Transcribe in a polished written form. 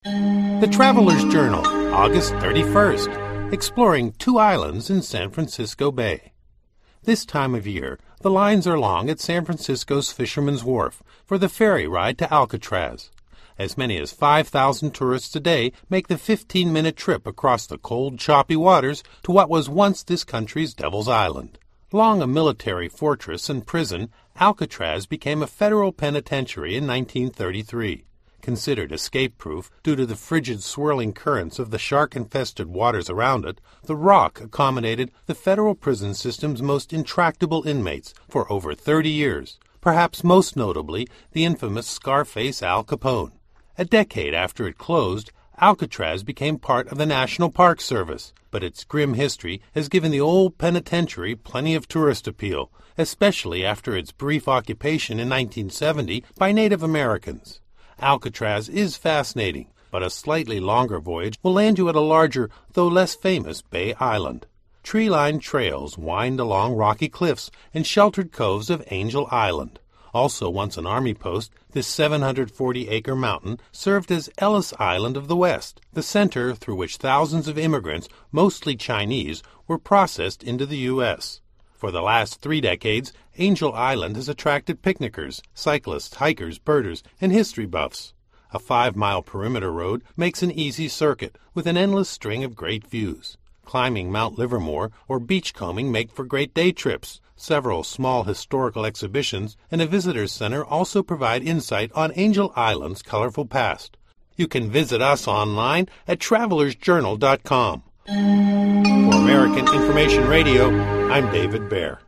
The Traveler's Journal, August 31st, exploring 2 islands in San Francisco Bay. This time of year, the lines are long at San Francisco's Fisherman's Wharf for the ferry ride to Alcatraz. As many as 5,000 tourists a day make the 15-minute trip across the cold, choppy waters to what was once this country's Devil's Island. Long a military fortress and prison, Alcatraz became a federal penitentiary in 1933. Considered escape-proof due to the frigid swirling currents of the shark-infested waters around it, the Rock accommodated the federal prison system's most intractable inmates for over 30 years, perhaps most notably the infamous Scarface Al Capone. A decade after it closed, Alcatraz became part of the National Park Service, but its grim history has given the old penitentiary plenty of tourist appeal, especially after its brief occupation in 1970 by Native Americans. Alcatraz is fascinating, but a slightly longer voyage will land you at a larger, though less famous, Bay Island. Tree-lined trails wind along rocky cliffs and sheltered coves of Angel Island. Also once an army post, this 740-acre mountain served as Ellis Island of the West, the center through which thousands of immigrants, mostly Chinese, were processed into the U.S. For the last 3 decades, Angel Island has attracted picnickers, cyclists, hikers, birders, and history buffs. A 5-mile perimeter road makes an easy circuit with an endless string of great views. Climbing Mount Livermore or beachcombing make for great day trips. Several small historical exhibitions and a visitor's center also provide insight on Angel Island's colorful past. You can visit us online at travelersjournal.com. For American Information Radio, I'm David Baer.